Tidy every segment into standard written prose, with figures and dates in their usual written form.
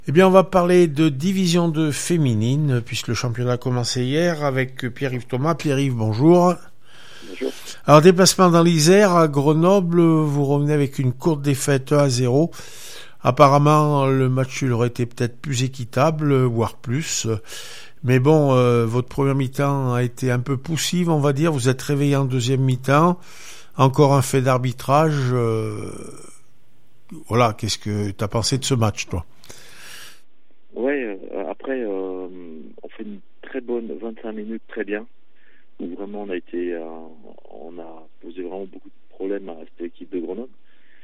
Eh bien, on va parler de Division 2 féminine, puisque le championnat a commencé hier avec Pierre-Yves Thomas. Pierre-Yves, bonjour. Bonjour. Alors, déplacement dans l'Isère, à Grenoble, vous revenez avec une courte défaite 1-0. Apparemment, le match il aurait été peut-être plus équitable, voire plus. Mais bon, votre première mi-temps a été un peu poussive, on va dire. Vous êtes réveillé en deuxième mi-temps. Encore un fait d'arbitrage. Voilà, qu'est-ce que tu as pensé de ce match, toi ? Ouais, après, on fait une très bonne 25 minutes, très bien, où vraiment on a posé vraiment beaucoup de problèmes à cette équipe de Grenoble.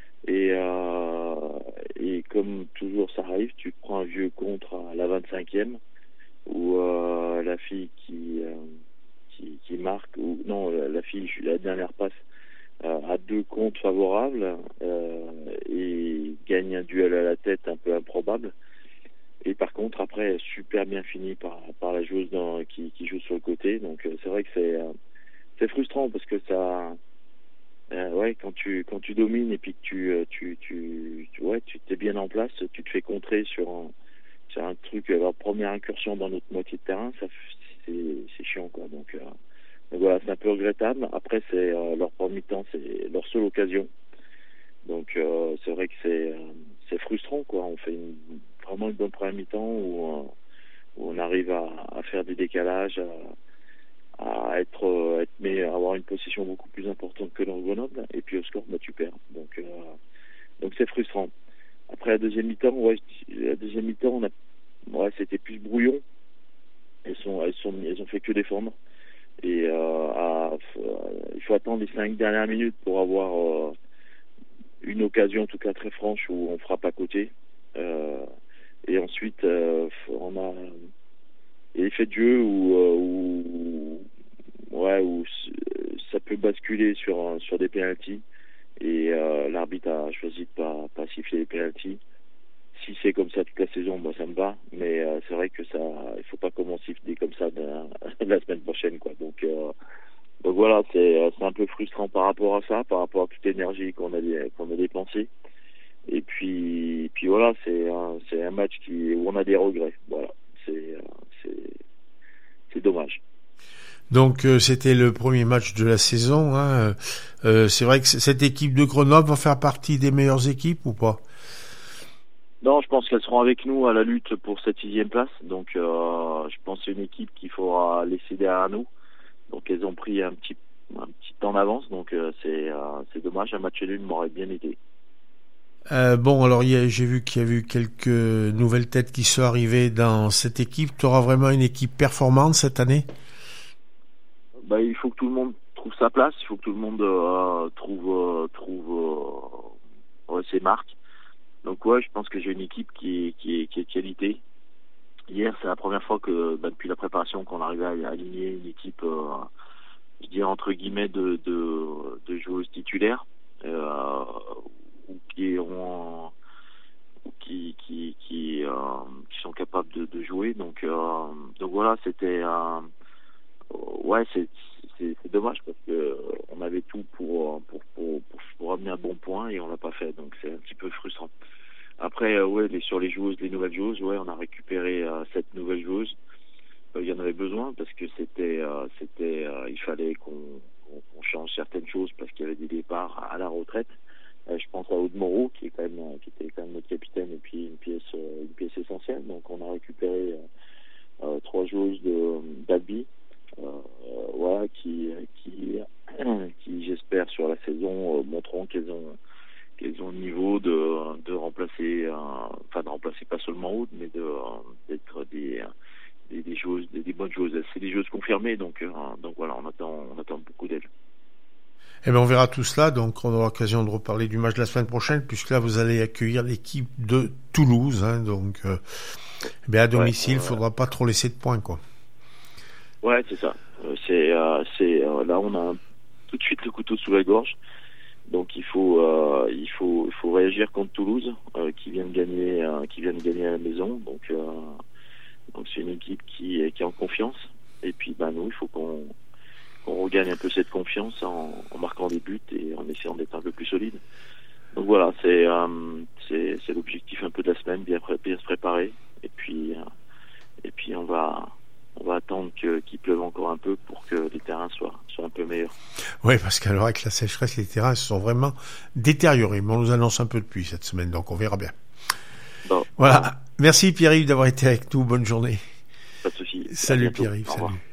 Et comme toujours ça arrive, tu te prends un vieux contre à la 25e, où la fille qui marque, ou non, la fille, la dernière passe, a 2 comptes favorables et gagne un duel à la tête un peu improbable. Et par contre, après, super bien fini par la joueuse qui joue sur le côté. Donc c'est vrai que c'est frustrant parce que ça, ouais, quand tu domines et puis que tu t'es bien en place, tu te fais contrer sur un truc, leur première incursion dans notre moitié de terrain, c'est chiant quoi. Donc voilà, c'est un peu regrettable. Après, c'est leur premier temps, c'est leur seule occasion. Donc c'est vrai que c'est frustrant quoi. On fait vraiment une bonne première mi-temps où on arrive à faire des décalages, à avoir une possession beaucoup plus importante que dans Grenoble, et puis au score tu perds. Donc c'est frustrant. Après la deuxième mi-temps, c'était plus brouillon. Elles ont fait que défendre. Et il faut attendre les 5 dernières minutes pour avoir une occasion en tout cas très franche où on frappe à côté. Et ensuite, on a l'effet de jeu où ça peut basculer sur des pénaltys. Et l'arbitre a choisi de pas siffler les pénaltys. Si c'est comme ça toute la saison, moi ça me va. Mais c'est vrai que il faut pas commencer comme ça la semaine prochaine, quoi. Donc voilà, c'est un peu frustrant par rapport à ça, par rapport à toute l'énergie qu'on a dépensée. Et puis voilà, c'est un match où on a des regrets. Voilà, c'est dommage. Donc c'était le premier match de la saison. Hein. C'est vrai que cette équipe de Grenoble va faire partie des meilleures équipes ou pas ? Non, je pense qu'elles seront avec nous à la lutte pour cette 6e place. Donc je pense que c'est une équipe qu'il faudra laisser derrière nous. Donc elles ont pris un petit temps d'avance. Donc c'est dommage, un match nul m'aurait bien été. Bon, alors j'ai vu qu'il y a eu quelques nouvelles têtes qui sont arrivées dans cette équipe. Tu auras vraiment une équipe performante cette année ? Il faut que tout le monde trouve sa place. Il faut que tout le monde trouve ses marques. Donc ouais, je pense que j'ai une équipe qui est de qualité. Hier, c'est la première fois que depuis la préparation qu'on arrivait à aligner une équipe, je dirais entre guillemets de joueuses titulaires qui sont capables de jouer. Donc voilà, c'était c'est dommage parce que on avait tout pour amener un bon point et on l'a pas fait. Donc c'est un petit peu frustrant. Après, sur les nouvelles joueuses, on a récupéré 7 nouvelles joueuses. Il y en avait besoin parce que il fallait qu'on change certaines choses parce qu'il y avait des départs à la retraite. Je pense à Aude Moreau qui était quand même notre capitaine et puis une pièce essentielle. Donc on a récupéré 3 joueuses d'Albi, qui j'espère sur la saison montreront qu'elles ont le niveau de remplacer, de remplacer pas seulement Aude, mais d'être des joueuses, des bonnes joueuses. C'est des joueuses confirmées, donc voilà, on attend beaucoup d'elles. Eh bien, on verra tout cela, donc on aura l'occasion de reparler du match de la semaine prochaine, puisque là, vous allez accueillir l'équipe de Toulouse, hein, donc à domicile, il faudra pas trop laisser de points, quoi. Ouais, c'est ça. Là, on a tout de suite le couteau sous la gorge. Donc il faut réagir contre Toulouse qui vient de gagner à la maison. Donc c'est une équipe qui est en confiance. Et puis nous, il faut qu'on regagne un peu cette confiance en marquant des buts et en essayant d'être un peu plus solide. Donc voilà, c'est l'objectif un peu de la semaine, bien se préparer, et puis on va attendre qu'il pleuve encore un peu pour que les terrains soient un peu meilleurs. Oui, parce qu'alors avec la sécheresse, les terrains se sont vraiment détériorés. Mais on nous annonce un peu de pluie cette semaine, donc on verra bien. Bon, voilà. Merci Pierre-Yves d'avoir été avec nous. Bonne journée. Pas de souci. Salut Pierre-Yves. Salut.